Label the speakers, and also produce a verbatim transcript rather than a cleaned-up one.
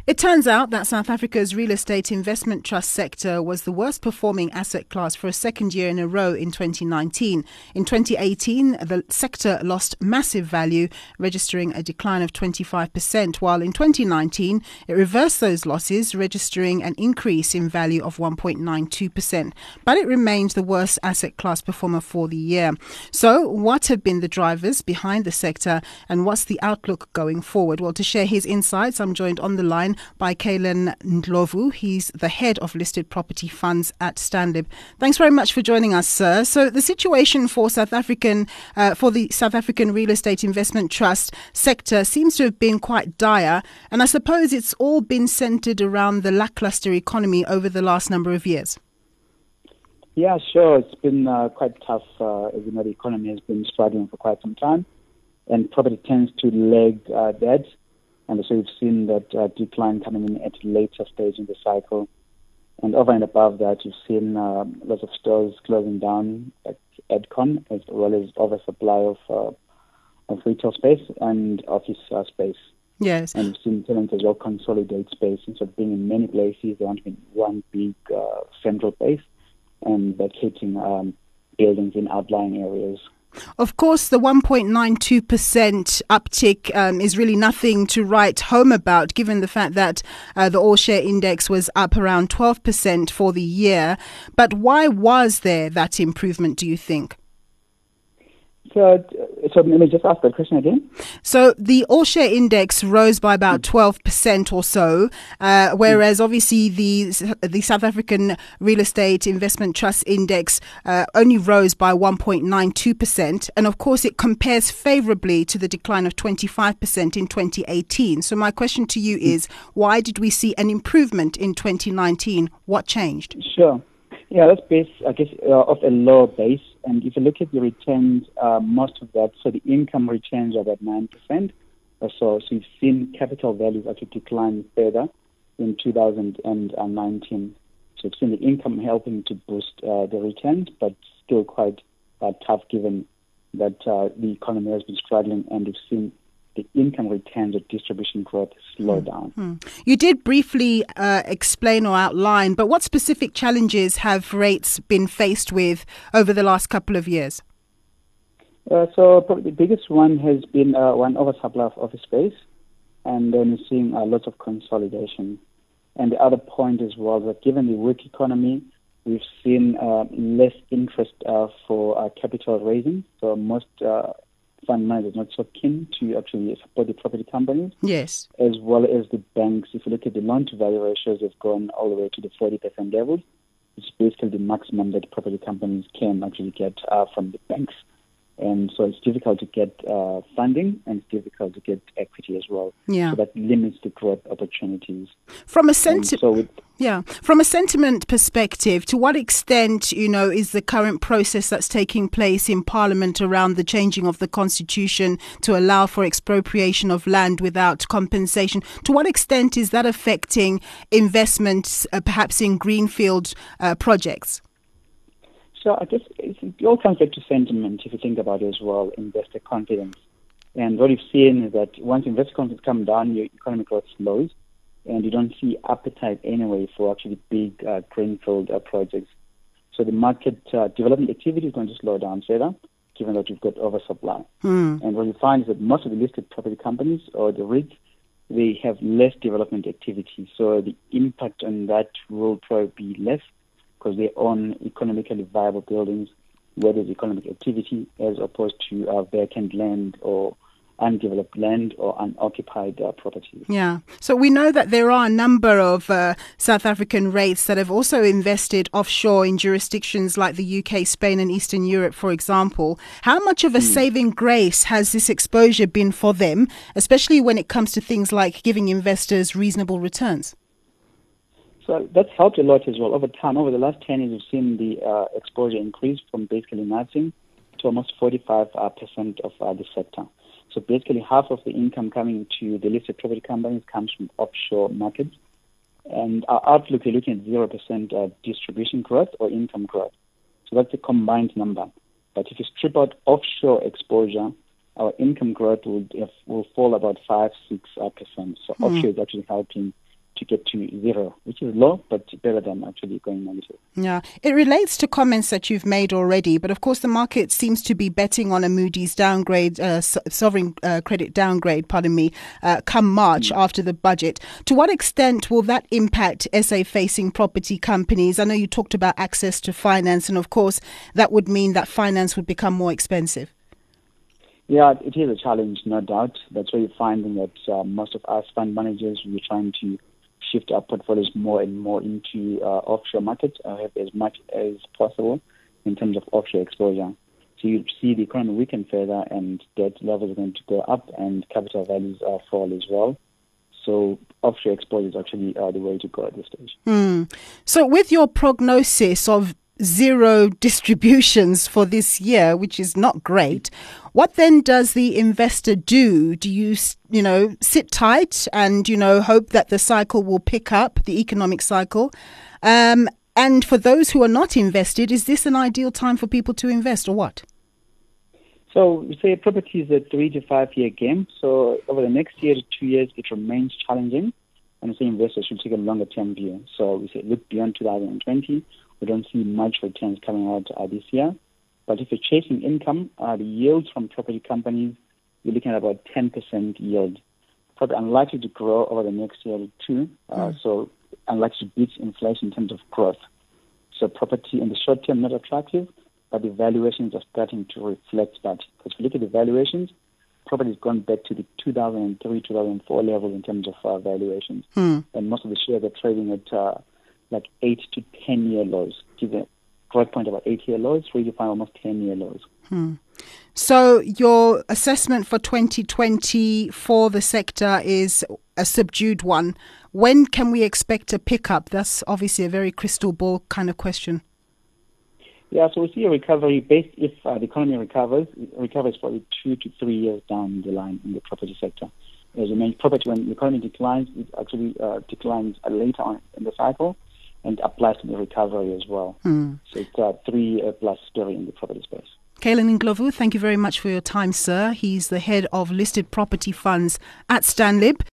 Speaker 1: It turns out that South Africa's real estate investment trust sector was the worst performing asset class for a second year in a row in twenty nineteen. In twenty eighteen, the sector lost massive value, registering a decline of twenty-five percent, while in twenty nineteen, it reversed those losses, registering an increase in value of one point nine two percent. But it remained the worst asset class performer for the year. So, what have been the drivers behind the sector, and what's the outlook going forward? Well, to share his insights, I'm joined on the line by Kalen Ndlovu. He's the head of listed property funds at Stanlib. Thanks very much for joining us, sir. So the situation for South African, uh, for the South African real estate investment trust sector seems to have been quite dire, and I suppose it's all been centered around the lackluster economy over the last number of years.
Speaker 2: Yeah, sure. It's been uh, quite tough. Uh, as you know, the economy has been struggling for quite some time, and property tends to lag uh, that. And so we've seen that uh, decline coming in at a later stage in the cycle. And over and above that, you've seen uh, lots of stores closing down at Edcon, as well as oversupply of, uh, of retail space and office uh, space.
Speaker 1: Yes.
Speaker 2: And we've seen tenants as well consolidate space. Instead of being in many places, they want to be in one big uh, central place and vacating um, buildings in outlying areas.
Speaker 1: Of course, the one point nine two percent uptick um, is really nothing to write home about, given the fact that uh, the all-share index was up around twelve percent for the year. But why was there that improvement, do you think?
Speaker 2: So, so let me just ask that question again.
Speaker 1: So the all-share index rose by about twelve percent or so, uh, whereas obviously the the South African Real Estate Investment Trust Index uh, only rose by one point nine two percent. And of course, it compares favorably to the decline of twenty-five percent in twenty eighteen. So my question to you is, why did we see an improvement in twenty nineteen? What changed?
Speaker 2: Sure. Yeah, that's based, I guess, uh, off a lower base. And if you look at the returns, uh, most of that, so the income returns are about nine percent or so. So you've seen capital values actually decline further in two thousand nineteen. So you've seen the income helping to boost uh, the returns, but still quite uh, tough given that uh, the economy has been struggling, and you've seen the income returns or distribution growth slow down.
Speaker 1: Mm. You did briefly uh, explain or outline, but what specific challenges have rates been faced with over the last couple of years?
Speaker 2: Uh, so probably the biggest one has been uh, one oversupply of office space, and then we're seeing uh, lots of consolidation. And the other point as well that given the weak economy, we've seen uh, less interest uh, for uh, capital raising. So most uh, fund managers not so keen to actually support the property companies.
Speaker 1: Yes.
Speaker 2: As well as the banks. If you look at the loan-to-value ratios, have gone all the way to the forty percent level, which is basically the maximum that property companies can actually get uh, from the banks. And so it's difficult to get uh, funding, and it's difficult to get equity as well.
Speaker 1: Yeah.
Speaker 2: So that limits the growth opportunities.
Speaker 1: From a senti-
Speaker 2: so with,
Speaker 1: yeah, from a sentiment perspective, to what extent, you know, is the current process that's taking place in Parliament around the changing of the Constitution to allow for expropriation of land without compensation, to what extent is that affecting investments, uh, perhaps in greenfield uh, projects?
Speaker 2: So I guess it all comes back to sentiment, if you think about it as well, investor confidence. And what we've seen is that once investor confidence comes down, your economic growth slows, and you don't see appetite anyway for actually big uh, greenfield uh, projects. So the market uh, development activity is going to slow down further, given that you've got oversupply.
Speaker 1: Mm.
Speaker 2: And what you find is that most of the listed property companies or the REITs, they have less development activity. So the impact on that will probably be less, because they own economically viable buildings where there's economic activity, as opposed to uh, vacant land or undeveloped land or unoccupied uh, properties.
Speaker 1: Yeah. So we know that there are a number of uh, South African REITs that have also invested offshore in jurisdictions like the U K, Spain and Eastern Europe, for example. How much of a mm. saving grace has this exposure been for them, especially when it comes to things like giving investors reasonable returns?
Speaker 2: So that's helped a lot as well. Over time, over the last ten years, we've seen the uh, exposure increase from basically nothing to almost forty-five percent of uh, the sector. So basically half of the income coming to the listed property companies comes from offshore markets. And our outlook, we're looking at zero percent uh, distribution growth or income growth. So that's a combined number. But if you strip out offshore exposure, our income growth will, will fall about five, six percent. So mm. offshore is actually helping to get to zero, which is low, but better than actually going negative.
Speaker 1: Yeah, it relates to comments that you've made already, but of course the market seems to be betting on a Moody's downgrade, uh, so- sovereign uh, credit downgrade, pardon me, uh, come March mm. after the budget. To what extent will that impact S A-facing property companies? I know you talked about access to finance, and of course that would mean that finance would become more expensive.
Speaker 2: Yeah, it is a challenge, no doubt. That's why you're finding that uh, most of us fund managers, we're trying to shift our portfolios more and more into uh, offshore markets, uh, have as much as possible in terms of offshore exposure. So you see the economy weaken further, and debt levels are going to go up, and capital values uh, fall as well. So offshore exposure is actually uh, the way to go at this stage.
Speaker 1: Mm. So with your prognosis of zero distributions for this year, which is not great, what then does the investor do? Do you, you know, sit tight and, you know, hope that the cycle will pick up, the economic cycle? Um, and for those who are not invested, is this an ideal time for people to invest, or what?
Speaker 2: So we say property is a three to five year game. So over the next year to two years, it remains challenging. And we say investors should take a longer term view. So we say look beyond two thousand twenty. We don't see much returns coming out uh, this year. But if you're chasing income, uh, the yields from property companies, you're looking at about ten percent yield. Probably unlikely to grow over the next year or two. Uh, mm. So unlikely to beat inflation in terms of growth. So property in the short term not attractive, but the valuations are starting to reflect that. Because if you look at the valuations, property has gone back to the two thousand three, two thousand four levels in terms of uh, valuations. Mm. And most of the shares are trading at uh, like eight to ten year lows. Give a growth point about eight year lows, three to five, almost ten year lows.
Speaker 1: Hmm. So your assessment for twenty twenty for the sector is a subdued one. When can we expect a pickup? That's obviously a very crystal ball kind of question.
Speaker 2: Yeah, so we see a recovery based if uh, the economy recovers. It recovers probably two to three years down the line in the property sector. As you mentioned, property, when the economy declines, it actually uh, declines later on in the cycle, and applies to the recovery as well. Mm. So it's a three-plus story in the property space.
Speaker 1: Caolan Ndlovu, thank you very much for your time, sir. He's the head of listed property funds at Stanlib.